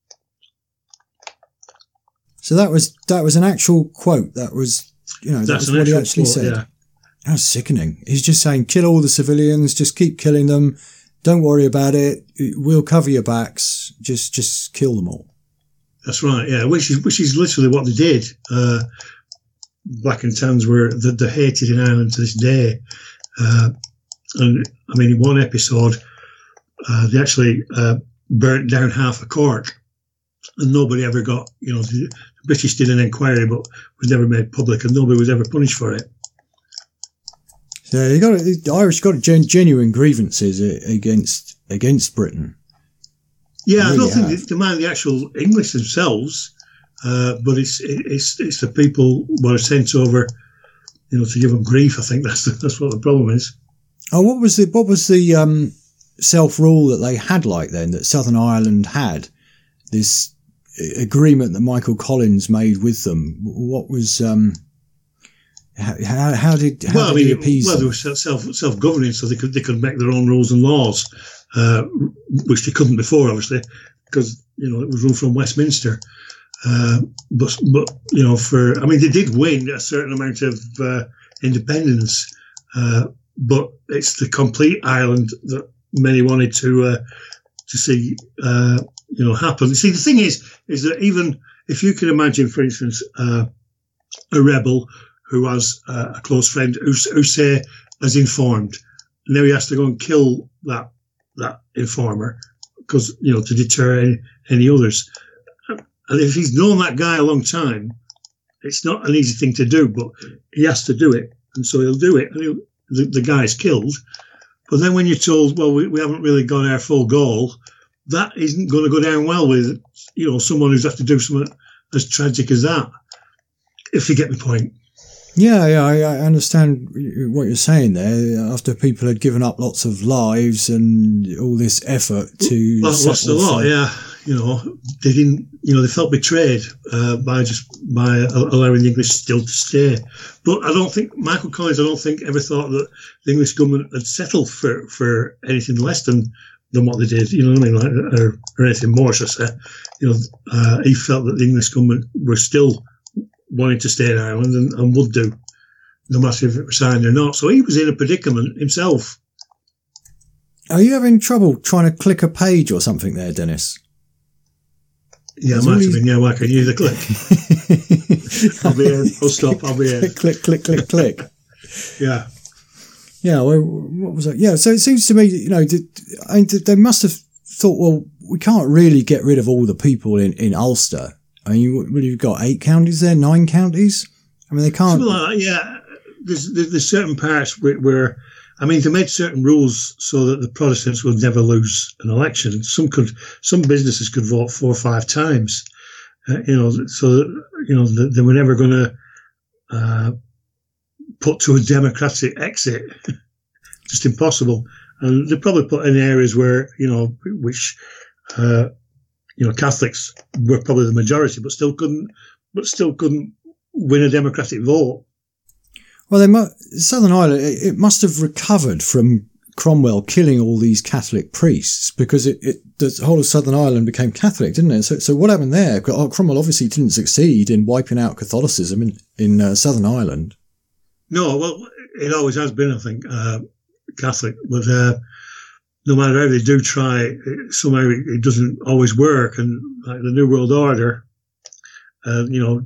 So that was an actual quote. That was, that was what he actually said. Yeah. That's sickening. He's just saying, kill all the civilians, just keep killing them. Don't worry about it. We'll cover your backs. Just kill them all. That's right. Yeah, which is literally what they did. Black and Tans they're hated in Ireland to this day. And I mean, in one episode, they actually burnt down half of Cork, and nobody ever got. The British did an inquiry, but was never made public, and nobody was ever punished for it. So the Irish got genuine grievances against Britain. Yeah, I don't think they mind the actual English themselves, but it's the people who are sent over, to give them grief. I think that's what the problem is. Oh, what was the self-rule that they had like then, that Southern Ireland had, this agreement that Michael Collins made with them? What was how did he appease them? They were self-governing, so they could make their own rules and laws, which they couldn't before, obviously, because it was ruled from Westminster. But they did win a certain amount of independence, but it's the complete Ireland that many wanted to see happen. See, the thing is that even if you can imagine, for instance, a rebel who has a close friend who say has informed, now he has to go and kill that informer because to deter any others. And if he's known that guy a long time, it's not an easy thing to do, but he has to do it, and so he'll do it. And the guy's killed. But then when you're told, well, we haven't really got our full goal, that isn't going to go down well with someone who's had to do something as tragic as that. If you get the point. Yeah, I understand what you're saying there. After people had given up lots of lives and all this effort to lost a lot, yeah. They didn't. They felt betrayed by allowing the English still to stay. But I don't think Michael Collins. I don't think ever thought that the English government had settled for anything less than what they did. You know what I mean? Or anything more, should I say? He felt that the English government were still wanting to stay in Ireland and would do, no matter if it was signed or not. So he was in a predicament himself. Are you having trouble trying to click a page or something there, Dennis? Yeah, I might have been. Yeah, why can you the click? I'll be here. I'll stop. I'll be here. Click. Yeah. Yeah, well, what was that? Yeah, so it seems to me, they must have thought, well, we can't really get rid of all the people in Ulster. I mean, you've got 8 counties there, 9 counties? I mean, they can't... Something like that, yeah. There's certain parts where, I mean, they made certain rules so that the Protestants would never lose an election. Some businesses could vote 4 or 5 times, so that, they were never going to put to a democratic exit. Just impossible. And they probably put in areas where, which Catholics were probably the majority, but still couldn't win a democratic vote. Well, Southern Ireland, it must have recovered from Cromwell killing all these Catholic priests, because the whole of Southern Ireland became Catholic, didn't it? So what happened there? Cromwell obviously didn't succeed in wiping out Catholicism in Southern Ireland. No, well, it always has been, I think, Catholic, but no matter how they do try, somehow it doesn't always work. And like the New World Order, the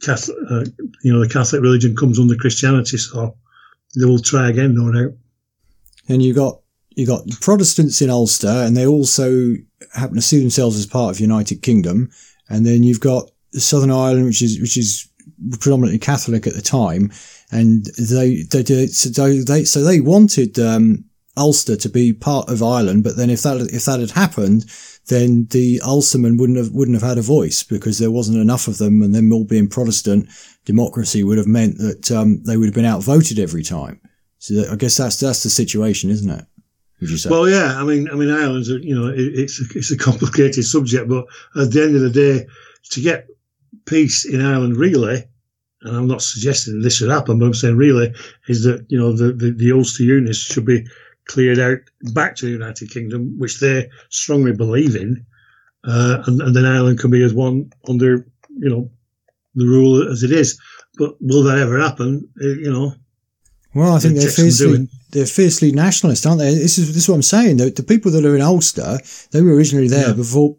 Catholic religion comes under Christianity, so they will try again, no doubt. And you got Protestants in Ulster, and they also happen to see themselves as part of United Kingdom. And then you've got Southern Ireland, which is predominantly Catholic at the time, and they wanted Ulster to be part of Ireland, but then if that had happened, then the Ulstermen wouldn't have had a voice, because there wasn't enough of them, and them all being Protestant, democracy would have meant that they would have been outvoted every time. So I guess that's the situation, isn't it? Would you say? Well, yeah. I mean, Ireland's it's a complicated subject, but at the end of the day, to get peace in Ireland, really, and I'm not suggesting this should happen, but I'm saying really, is that the Ulster units should be cleared out back to the United Kingdom, which they strongly believe in, and then Ireland can be as one under the rule as it is. But will that ever happen? Well, I think they're fiercely nationalist, aren't they? This is what I'm saying. The people that are in Ulster, they were originally there before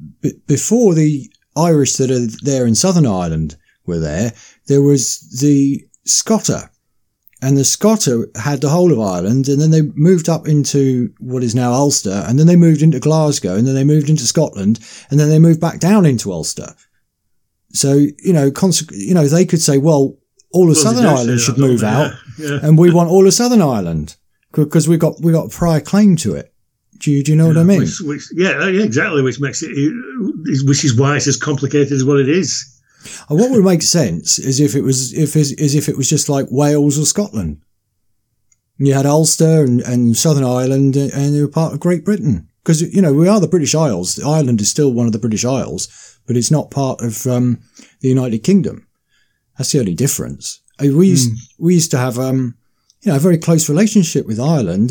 the Irish that are there in Southern Ireland were there. There was the Scotta, and the Scotta had the whole of Ireland, and then they moved up into what is now Ulster, and then they moved into Glasgow, and then they moved into Scotland, and then they moved back down into Ulster. So, they could say, well, all of Southern Ireland should move out, and we want all of Southern Ireland, because we got a prior claim to it. Do you know what I mean? Exactly. Which makes which is why it's as complicated as what it is. And what would make sense is if it was just like Wales or Scotland. You had Ulster and Southern Ireland, and they were part of Great Britain, because we are the British Isles. Ireland is still one of the British Isles, but it's not part of the United Kingdom. That's the only difference. We used to have a very close relationship with Ireland.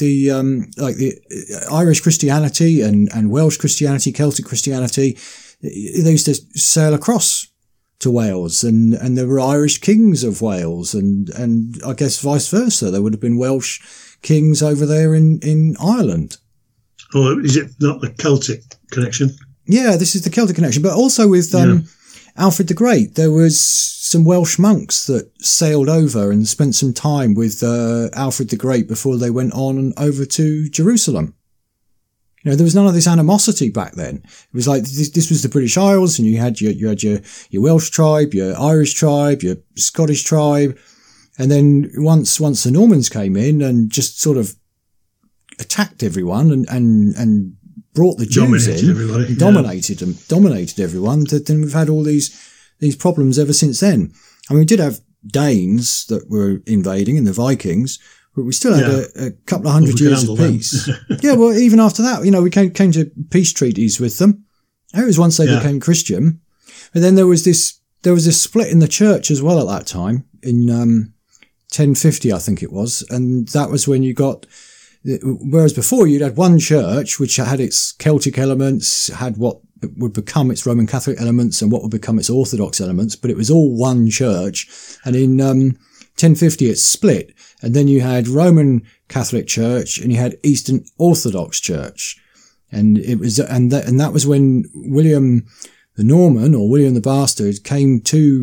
The Irish Christianity and Welsh Christianity, Celtic Christianity, they used to sail across to Wales, and there were Irish kings of Wales, and I guess vice versa. There would have been Welsh kings over there in Ireland. Oh, is it not the Celtic connection? Yeah, this is the Celtic connection, but also with Alfred the Great, there was some Welsh monks that sailed over and spent some time with Alfred the Great before they went on and over to Jerusalem. There was none of this animosity back then. It was like this was the British Isles, and you had your Welsh tribe, your Irish tribe, your Scottish tribe, and then once the Normans came in and just sort of attacked everyone and brought the Jews in, dominated everyone. Then we've had all these problems ever since then. I mean, we did have Danes that were invading, and the Vikings, but we still had a couple of hundred years of peace. Yeah, well, even after that, we came to peace treaties with them. It was once they became Christian. But then there was this split in the church as well at that time, in 1050, I think it was. And that was when you got, whereas before you'd had one church which had its Celtic elements, had what would become its Roman Catholic elements and what would become its Orthodox elements, but it was all one church. And in 1050 it split, and then you had Roman Catholic Church and you had Eastern Orthodox Church, and that was when William the Norman, or William the Bastard, came to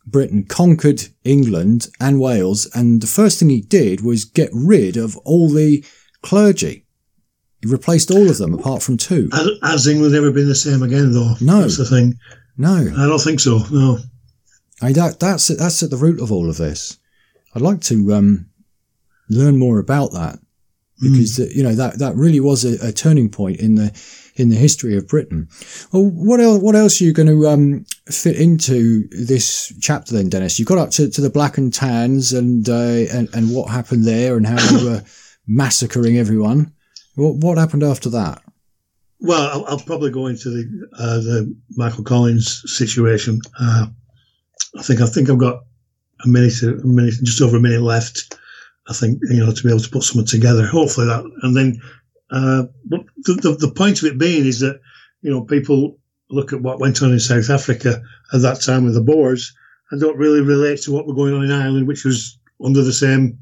Britain conquered England and Wales, and the first thing he did was get rid of all the clergy. He replaced all of them apart from 2. Has England ever been the same again, though? No. That's the thing. No. I don't think so, no. That's at the root of all of this. I'd like to learn more about that, because that really was a turning point in the history of Britain. Well, what else are you going to fit into this chapter then, Dennis? You got up to the Black and Tans and what happened there and how they were massacring everyone. What happened after that? Well, I'll probably go into the Michael Collins situation. I think I've got a minute, just over a minute left. I think, to be able to put something together. Hopefully that, and then, but the point of it being is that, people look at what went on in South Africa at that time with the Boers and don't really relate to what was going on in Ireland, which was under the same,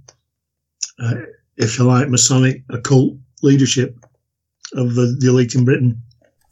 if you like, Masonic occult leadership of the elite in Britain.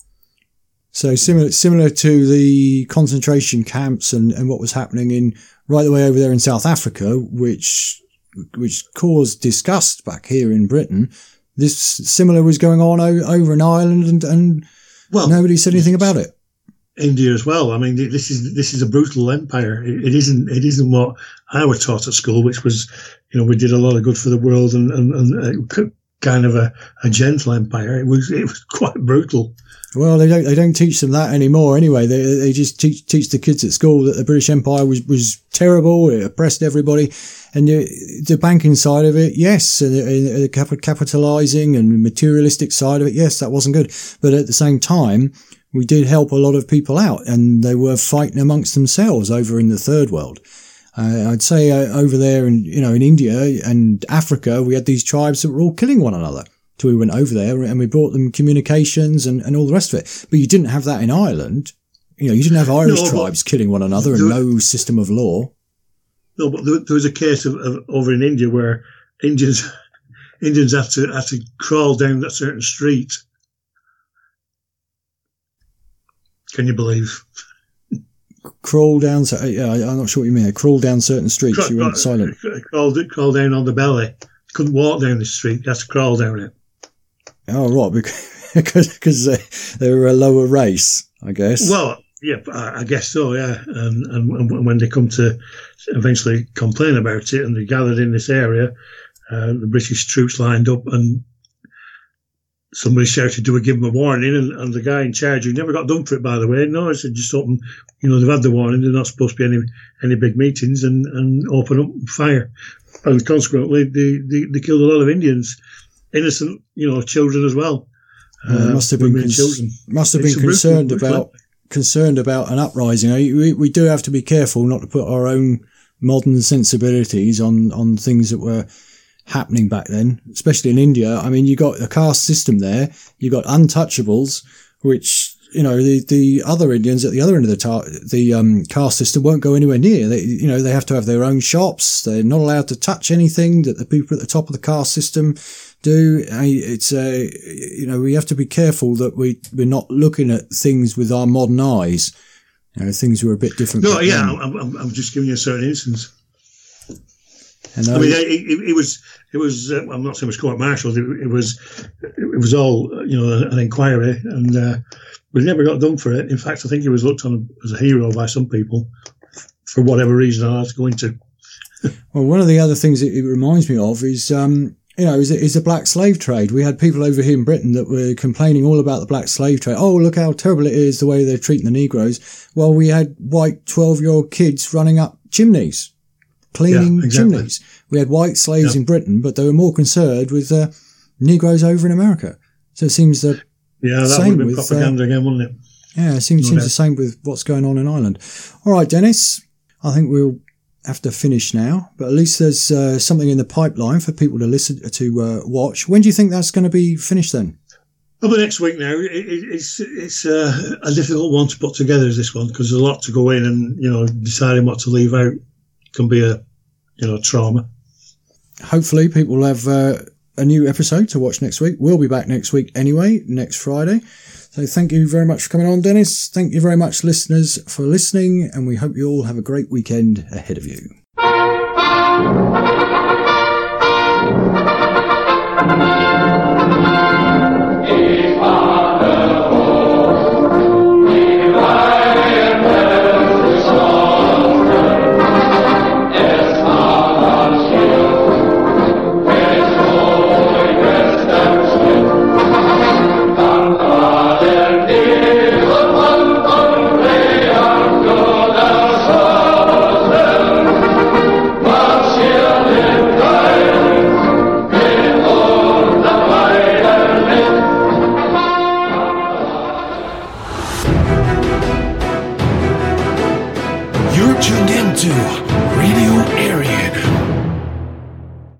So similar to the concentration camps and what was happening right the way over there in South Africa, which caused disgust back here in Britain. This similar was going on over in Ireland, and nobody said anything about it. India as well. I mean, this is a brutal empire. It isn't what I was taught at school, which was, we did a lot of good for the world and kind of a gentle empire. It was quite brutal. Well, they don't teach them that anymore. Anyway, they just teach the kids at school that the British Empire was terrible. It oppressed everybody, and the banking side of it, yes, and the capitalising and materialistic side of it, yes, that wasn't good. But at the same time, we did help a lot of people out, and they were fighting amongst themselves over in the third world. I'd say over there in India and Africa, we had these tribes that were all killing one another. Till we went over there and we brought them communications and all the rest of it. But you didn't have that in Ireland. You didn't have Irish tribes killing one another and no system of law. No, but there was a case of over in India where Indians had to crawl down a certain street. Can you believe? Crawl down. I'm not sure what you mean. Crawl down certain streets. You went silent. Crawl down on the belly. Couldn't walk down the street. You had to crawl down it. Oh, right, because they were a lower race, I guess. Well, yeah, I guess so, yeah. And when they come to eventually complain about it and they gathered in this area, the British troops lined up and somebody shouted, do we give them a warning? And the guy in charge, who never got done for it, by the way, no, I said, just open, they've had the warning, they're not supposed to be any big meetings, and open up and fire. And consequently, they killed a lot of Indians. Innocent, children as well. Must have been concerned about an uprising. We do have to be careful not to put our own modern sensibilities on things that were happening back then, especially in India. I mean, you got a caste system there. You got untouchables, which the other Indians at the other end of the caste system won't go anywhere near. They have to have their own shops. They're not allowed to touch anything that the people at the top of the caste system do. It's we have to be careful that we're not looking at things with our modern eyes. Things were a bit different. No, yeah, I'm just giving you a certain instance. I mean, it was. I'm not saying it was court-martialed. It was all an inquiry, and we never got done for it. In fact, I think he was looked on as a hero by some people for whatever reason I was going to. Well, one of the other things it reminds me of is is the black slave trade. We had people over here in Britain that were complaining all about the black slave trade. Oh, look how terrible it is, the way they're treating the Negroes. Well, we had white 12-year-old kids running up chimneys, cleaning chimneys. We had white slaves in Britain, but they were more concerned with Negroes over in America. So it seems that that would have been propaganda again, wouldn't it? Yeah, it seems the same with what's going on in Ireland. All right, Dennis, I think we'll have to finish now, but at least there's something in the pipeline for people to listen to, watch. When do you think that's going to be finished then? Well, the next week now, it's a difficult one to put together as this one, because there's a lot to go in, and deciding what to leave out can be a trauma. Hopefully people will have a new episode to watch next week. We'll be back next week anyway, next Friday. So thank you very much for coming on, Dennis. Thank you very much, listeners, for listening, and we hope you all have a great weekend ahead of you. You're tuned into Radio Area.